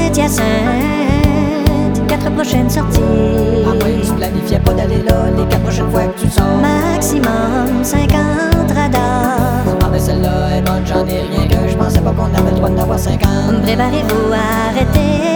Saint-Hyacinthe, 4 prochaines sorties. À moins que tu planifiais pas d'aller là les 4 prochaines fois que tu sors. Maximum 50 radars. Ah mais celle-là est bonne, j'en ai rien que je pensais pas qu'on avait le droit d'en avoir 50. Préparez-vous à arrêter.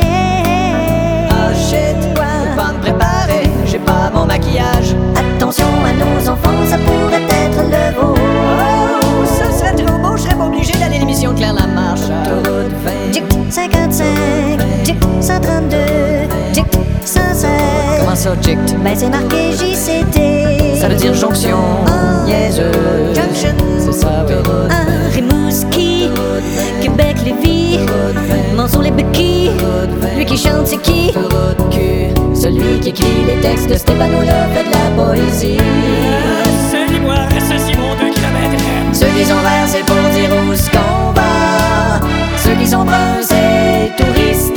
Ah shit, faut pas me préparer, j'ai pas mon maquillage. Attention à nos enfants, ça pourrait être le vôtre. Oh, ça serait trop beau, je serais pas obligé d'aller à l'émission de Claire Lamarche. Autoroute 20, Jic 55, Jic 132, Jic 116. comment ça, jict? Ben c'est marqué JCT. Ça veut dire jonction, niaiseux. Junction. C'est ça, oui. Rimouski, Québec, Lévis, Monceau les béquilles. Lui qui chante, c'est qui? Autoroute Q, celui qui écrit les textes de Stéphano là fait de la poésie. Salut-moi, ceci mon 2 kilomètres. Ceux qui sont verts, c'est pour dire où ce qu'on va. Ceux qui sont bruns, c'est touristisme.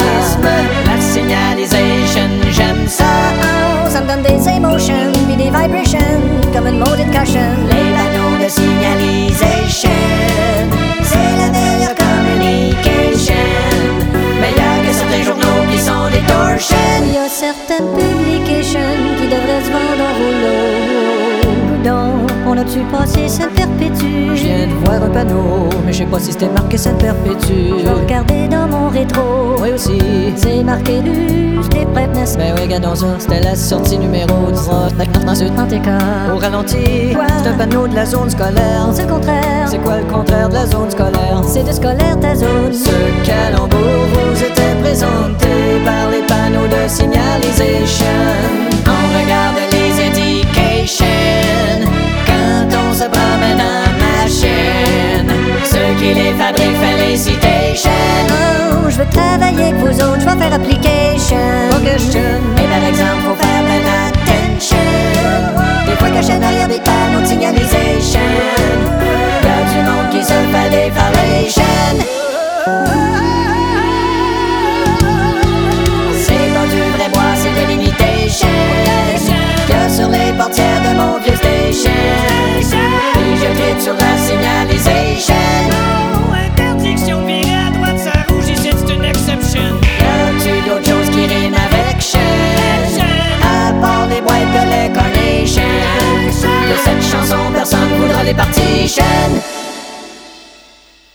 La signalisation, j'aime ça. Oh, ça me donne des émotions, puis des vibrations, comme une maudite caution. Les panneaux de signalisation, c'est la meilleure communication. Meilleure que certains journaux qui sont des torsions. Il y a certaines publications qui devraient se vendre en rouleau. Coudon, on a-tu passé Sainte-Perpétue? Je viens de voir un panneau, mais je sais pas si c'était marqué Sainte-Perpétue. Je vais regarder dans mon rétro. Oui aussi. C'est marqué Luge des Prêtnesses. Ben oui, regardons ça, c'était la sortie numéro 19. Ensuite, En TK. au ralenti, Quoi? c'est un panneau de la zone scolaire. C'est le contraire. C'est quoi le contraire de la zone scolaire? C'est de scolaire ta zone. Ce calembour vous était présenté par les panneaux de signalisation. On regarde les indications quand on se promène en machine. Ceux qui les fabriquent félicitations. Oh, je veux travailler avec vous autres, je vais faire application. Faut que je tune. Et par exemple, faut